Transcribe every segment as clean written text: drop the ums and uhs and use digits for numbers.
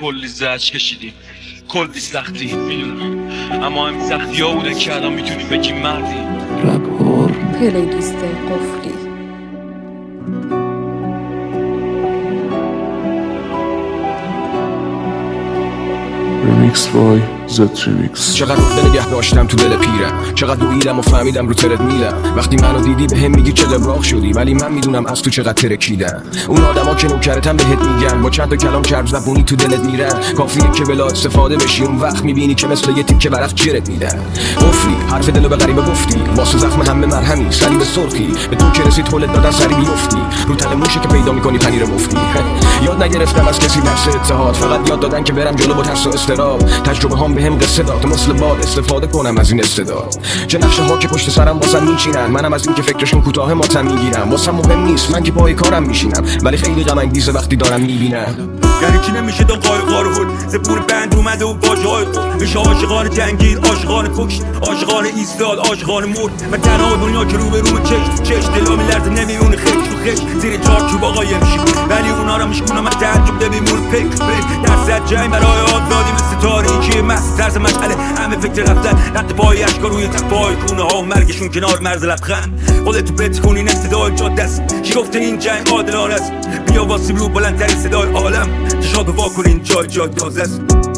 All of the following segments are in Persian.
کلی زج کشیدیم، کلی سختی میدونم، اما همین سختی ها بوده که الان میتونیم بگیم مردیم. پلیلیست قفلی. Remix by Z-Remix. چقدر عقده نگه داشتم تو دل پیرم، چقدر دویدم و فهمیدم رو ترد میلم. وقتی منو دیدی به هم میگی چه قبراق شدی، ولی من میدونم از تو چقدر ترکیدم. اون آدما که نوکرتن بهت میگن، با چند تا کلام چرب زبونی تو دلت میرن. کافیه که بلا استفاده بشی، اون وقت میبینی که مثل یه تیکه ورق جرت میدن. قفلی حرف دلو به غریبه گفتی، واسه زخم همه مرهمی، سری به سرخی به تو که رسید حالت دادن سری بیفتی. رو تله موشه که پیدا میکنی پنیر مفتی. یاد نگرفتم از کسی درس اتحاد، فقط یاد دادن که برم جلو با ترس و استراب. تجربه هام بهم قصه داد، مثل باد استفاده کنم از این استعداد. چه نقشه ها که پشت سرم واسم میچینن، منم از این که فکرشون کوتاه ماتم میگیرم. واسم مهم نیست من که پای کارم میشینم، ولی خیلی غم انگیزه وقتی دارم میبینم. یعنی چی نمیشه دو قارقار هول زبور بند اومده و واژه‌های خود میشه عاشقان جنگید، عاشقان کشت، عاشقان ایستاد، عاشقان مرد. من تنها دنیا که رو به رو چش دلا میلرزه نمیمونه خش تو خش زیر چارچوب آقا میشی، ولی اونا رو میشکنم از تعجب نمیمونه پک درصد جنگ برای آزادی مثل تاریکی مست طرز مشعله همه فکر رفتن رد پای اشکا روی تپای کونه ها و مرگشون کنار مرز لبخند. خودتو بتکن این ابتدای جاده است، چی گفته این جنگ عادلانه است. بیا واسیم رو بلندترین صدای عالم، چشاتو وا کن این جای تازه است.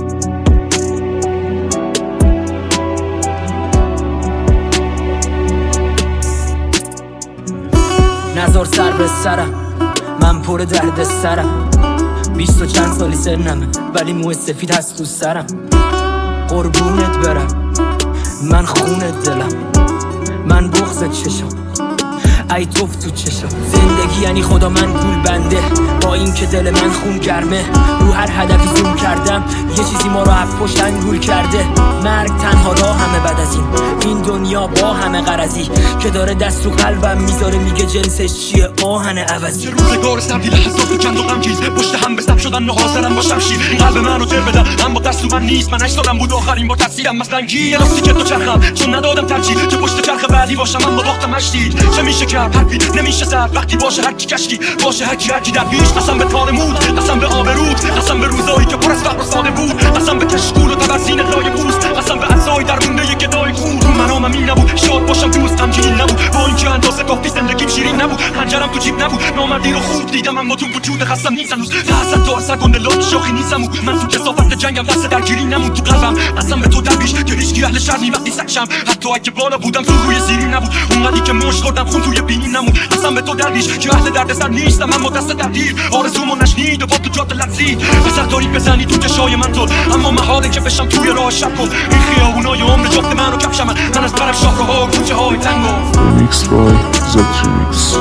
نزار سر به سرم، من پر درد سرم. 20 و چند سالی سنمه ولی موه سفید هست تو سرم. قربونت برم من خونت دلم، من بغضت چشم ای توف تو چشم. زندگی یعنی خدا من گول بنده، با این که دل من خون گرمه. رو هر هدفی زوم کردم، یه چیزی ما رو از پشت انگول کرده. مرگ تنها راه همه بعد از این دنیا با همه غرضی که داره دست تو قلبم میذاره، میگه جنسش چیه آهن عوضی. چه روزگار سردی لحظات و کند و غمگین، پشت هم به سب شدن نهاسرم با شمشیر. این قلب منو تر بدم اما دست من نیست، من 8 سالم بود آخرین با تفسیرم مسلنگی. یه لاستیکت تو چرخم چون ندادم ترجیح که پشت چرخ بعدی باشم، اما باختم مشتید. چه میشه کرد حرفی نمیشه زد وقتی باشه هر کی کشکی باشه هر کی در پیش. قسم به تار مود، قسم به آبرود، قسم به روزایی که پر از فقر و ساده بود، قسم به کشکول و تبرزین لای پوست، قسم به عصای در مونده گدای کور. تو منامم این نبود شاد باشم دوست غمگین نبود، با اینکه اندازه کافی زندگیم شیرین نبود. هنجرم تو جیب نبود، نامردی رو خوب دیدم اما تو وجود خستم نیست هنوز. حسن تو اثر کنده لاک شاخی نیستم و من تو کثافت جنگم دست درگیری نمود تو قلبم. قسم به تو درویش که هیچکی اهل شر نی وقتی سگشم، حتی اگه بالا بودم تو روی زیری نبود. اونقدی که مشت خوردم خون توی بینی نمود. قسم به تو درویش که اهل دردسر نیستم اما دست دردیر آرزومو نشنید و با تو جات لرزید. بسر داری بزنی تو چشای من تو، اما محاله که بشم توی راه شب کن. این خیابونای عمر جفت منو کفشم، من از برم شاهراه کوچه های تنگو. Remix by Z-Remix.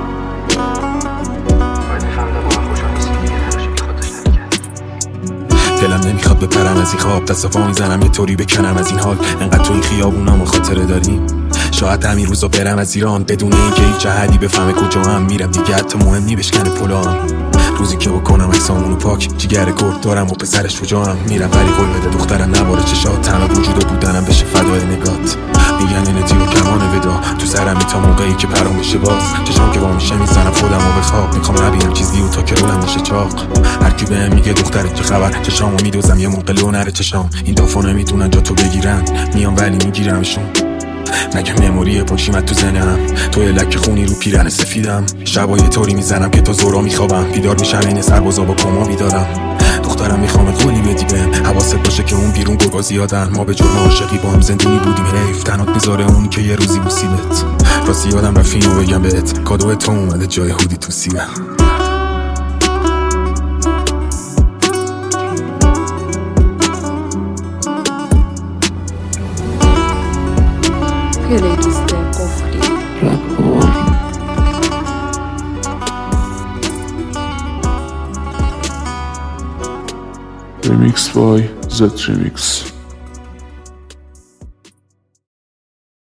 دلم نمیخواد بپرم از این خواب، دست پا میزنم یه طوری بکنم از این حال. انقدر تو این خیابونامو خاطره داریم، شاید همین روزا برم از ایران بدون اینکه هیچ جهتی بفهمه کجا هم میرم. دیگه حتی مهم نی بشکنه پلام، روزی که بکنم عکسامونو پاک. جیگر گرد دارم و پسرش شجاعم، میرم ولی قول بده دخترم نباره چشات. تنها وجود بودنم بشه فدای نگات. میگن این تیر و کمان ودا تو سرمی تا موقعی که پرام میشه باز. چشام که با میشه میزنم خودمو به خواب، میخوام نبینم چیزی و تا که رولم میشه چاق. هر کی بهم میگه دخترت چه خبر، چشامو میدوزم یه موقع لو نره چشام. این دافا نمیتونن جا تو بگیرن، میام ولی میگیرمشون. مگه مموری پشیمت تو ذهنم، تو یه لکه خونی رو پیرن سفیدم. شبا یه طوری میزنم که تا زورا میخوابم، بیدار میشم این سربازا با کما بیدارم. دخترم میخوام قولی بدی بهم، حواست باشه که اون بیرون گرگا زیادن. ما به جرم عاشقی با هم زندونی بودیم، حیف تنات میذاره اون که یه روزی بوسیدت. راستی یادم رفت اینو بگم بهت، کادو تو اومده جای هودی تو سیبم. پلیلیست قفلی. Remix by Z-Remix.